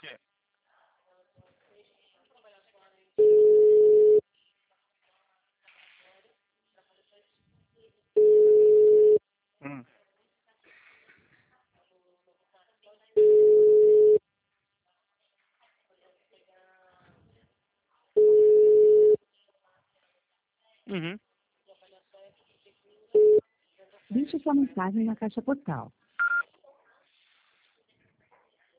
quê? Hum. Uhum. Deixe sua mensagem na caixa postal.